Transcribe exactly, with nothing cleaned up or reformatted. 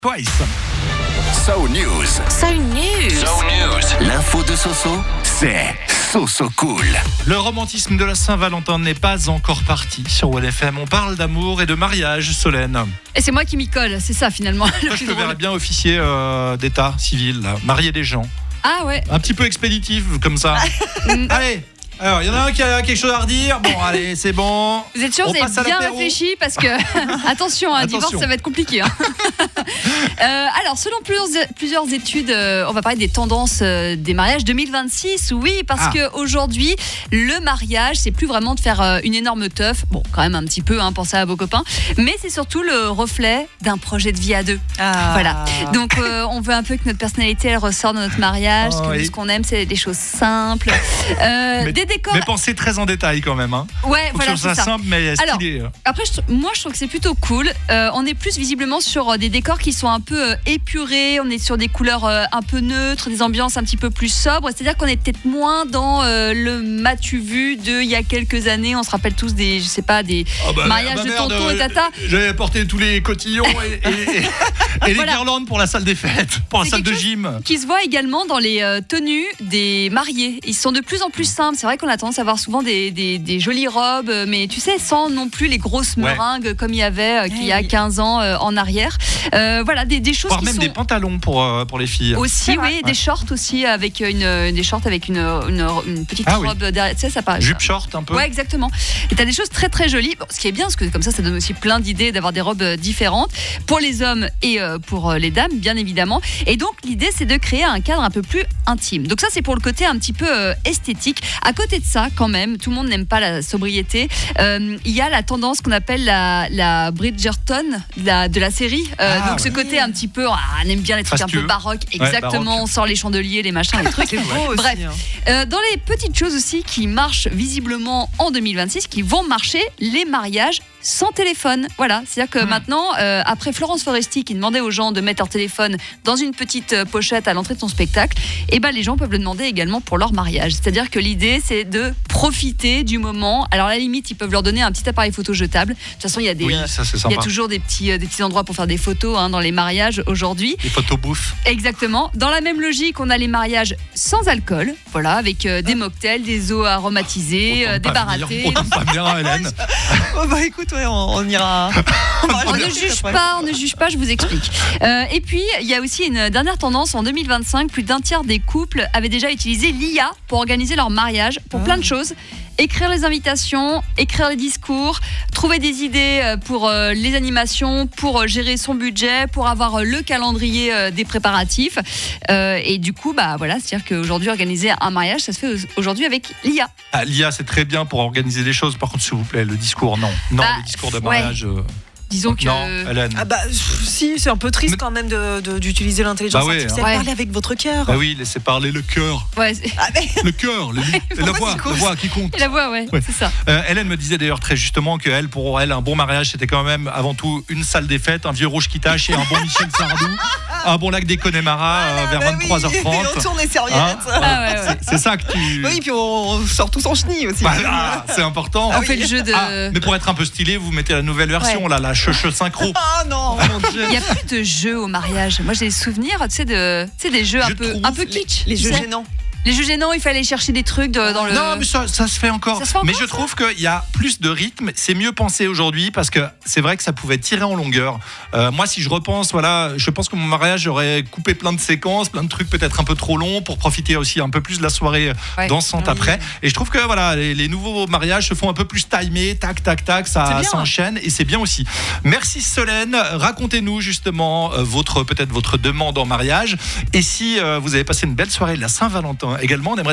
Twice. So News. So News. So News. L'info de Soso, c'est Soso Cool. Le romantisme de la Saint-Valentin n'est pas encore parti. Sur W F M, on parle d'amour et de mariage, Solène. Et c'est moi qui m'y colle, c'est ça finalement. Le Moi, plus je te drôle. verrais bien officier euh, d'état civil, là, marier des gens. Ah ouais. Un petit peu expéditif, comme ça. Allez, alors, il y en a un qui a quelque chose à redire. Bon, allez, c'est bon. Vous êtes sûr, On vous passe à avez bien l'apéro. réfléchi parce que attention, un Attention. divorce ça va être compliqué. Hein. euh, alors, selon plusieurs, plusieurs études, euh, on va parler des tendances euh, des mariages deux mille vingt-six. Oui, parce Ah. que aujourd'hui, le mariage, c'est plus vraiment de faire euh, une énorme teuf. Bon, quand même un petit peu, hein, pensez à vos copains, mais c'est surtout le reflet d'un projet de vie à deux. Ah. Voilà. Donc, euh, on veut un peu que notre personnalité elle ressort dans notre mariage. Oh, que oui. ce qu'on aime, c'est des choses simples, euh, Mais- des décors. Mais pensez très en détail quand même. Hein. Ouais, Faut voilà, que ce soit c'est ça. simple, mais Alors, stylé. Après, je, moi, je trouve que c'est plutôt cool. Euh, on est plus visiblement sur euh, des décors qui sont un peu euh, épurés. On est sur des couleurs euh, un peu neutres, des ambiances un petit peu plus sobres. C'est-à-dire qu'on est peut-être moins dans euh, le m'as-tu vu de il y a quelques années. On se rappelle tous des, je sais pas, des Ah bah, mariages bah de merde, tonton euh, et tata. J'avais apporté tous les cotillons et, et- et- et les Voilà. guirlandes pour la salle des fêtes, pour la C'est salle de quelque gym. Qui se voit également dans les euh, tenues des mariés. Ils sont de plus en plus simples. C'est vrai qu'on a tendance à voir souvent des, des, des jolies robes, euh, mais tu sais, sans non plus les grosses Ouais. meringues comme il y avait euh, qu'il y a Ouais. quinze ans euh, en arrière. Euh, voilà, des, des choses Voire qui même sont des pantalons pour, euh, pour les filles. aussi, vrai. oui, Ouais. des shorts aussi avec une, euh, des shorts avec une, une, une petite Ah oui. robe derrière. Tu sais, ça paraît. Jupe short un peu. Ouais, exactement. Et t'as des choses très très jolies. Bon, ce qui est bien, parce que comme ça, ça donne aussi plein d'idées d'avoir des robes euh, différentes pour les hommes et euh, pour euh, les dames, bien évidemment. Et donc l'idée, c'est de créer un cadre un peu plus intime. Donc ça, c'est pour le côté un petit peu euh, esthétique. À côté de ça, quand même, tout le monde n'aime pas la sobriété. Euh, Il y a la tendance qu'on appelle la, la Bridgerton de la, de la série. Euh, Ah, donc ce ouais. côté un petit peu, ah, on aime bien les trucs un Fastueux. peu baroques. Exactement. baroque. On sort les chandeliers, les machins, les trucs. C'est beau aussi. Bref. hein. Euh, dans les petites choses aussi qui marchent visiblement en deux mille vingt-six, qui vont marcher, les mariages sans téléphone. Voilà, c'est-à-dire que Hmm. maintenant, euh, après Florence Foresti qui demandait aux gens de mettre leur téléphone dans une petite euh, pochette à l'entrée de son spectacle, et ben les gens peuvent le demander également pour leur mariage. C'est-à-dire que l'idée, c'est de profiter du moment. Alors à la limite, ils peuvent leur donner un petit appareil photo jetable. De toute façon, il y a des, Oui, euh, ça c'est il y sympa. a toujours des petits, euh, des petits endroits pour faire des photos hein, dans les mariages aujourd'hui. Les photos bouffe. Exactement. Dans la même logique, on a les mariages sans alcool, voilà, avec euh, des mocktails, des eaux aromatisées, euh, des Autant pas venir, baratés. autant pas venir, Hélène. Oh bah écoute, ouais, on, on ira. On, va On ne regarder juge après. pas, on ne juge pas, je vous explique. Euh, et puis, il y a aussi une dernière tendance. En deux mille vingt-cinq, plus d'un tiers des couples avaient déjà utilisé l'I A pour organiser leur mariage, pour Ah. plein de choses. Écrire les invitations, écrire les discours, trouver des idées euh, pour euh, les animations, pour euh, gérer son budget, pour avoir euh, le calendrier euh, des préparatifs. Euh, et du coup, bah voilà, c'est-à-dire qu'aujourd'hui, organiser un mariage, ça se fait aujourd'hui avec l'I A. Ah, L'I A, c'est très bien pour organiser les choses. Par contre, s'il vous plaît, le discours, non. Non, Bah, le discours de ouais. mariage. euh, Disons que. Non, Hélène. Ah bah pff, si, c'est un peu triste Mais- quand même de, de- d'utiliser l'intelligence Bah ouais, artificielle. hein. Parlez avec votre cœur. Bah oui, laissez parler le cœur. Ouais, c'est- Ah, mais- Le cœur, le- la Pourquoi voix, tu la causes voix qui compte. et la voix, ouais, Ouais. c'est ça. Euh, Hélène me disait d'ailleurs très justement que elle, pour elle, un bon mariage, c'était quand même avant tout une salle des fêtes, un vieux rouge qui tâche et un bon Michel Sardou, un bon lac des Connemara euh, vers bah oui. vingt-trois heures Et on trente. tourne les serviettes. Hein, voilà. Ah ouais, ouais. C'est- C'est ça que tu. Oui, puis on sort tous en chenille aussi. Voilà, c'est important. On fait le jeu de. Ah, mais pour être un peu stylé, vous mettez la nouvelle version, Ouais. là, la che synchro. Ah non, mon Dieu. Il n'y a plus de jeux au mariage. Moi, j'ai des souvenirs, tu sais, de, tu sais, des jeux un Je peu, trouve un peu Les, kitsch. les tu jeux sais. gênants. Les jeux gênants, il fallait aller chercher des trucs de- dans le. Non, mais ça, ça se fait encore. Ça se fait encore, mais je ça trouve qu'il y a plus de rythme. C'est mieux pensé aujourd'hui parce que c'est vrai que ça pouvait tirer en longueur. Euh, moi, si je repense, voilà, je pense que mon mariage, j'aurais coupé plein de séquences, plein de trucs peut-être un peu trop longs pour profiter aussi un peu plus de la soirée Ouais. dansante Oui. après. Et je trouve que voilà, les, les nouveaux mariages se font un peu plus timés, tac, tac, tac, C'est ça bien. s'enchaîne et c'est bien aussi. Merci Solène. Racontez-nous justement euh, votre peut-être votre demande en mariage. Et si euh, vous avez passé une belle soirée de la Saint-Valentin également, on aimerait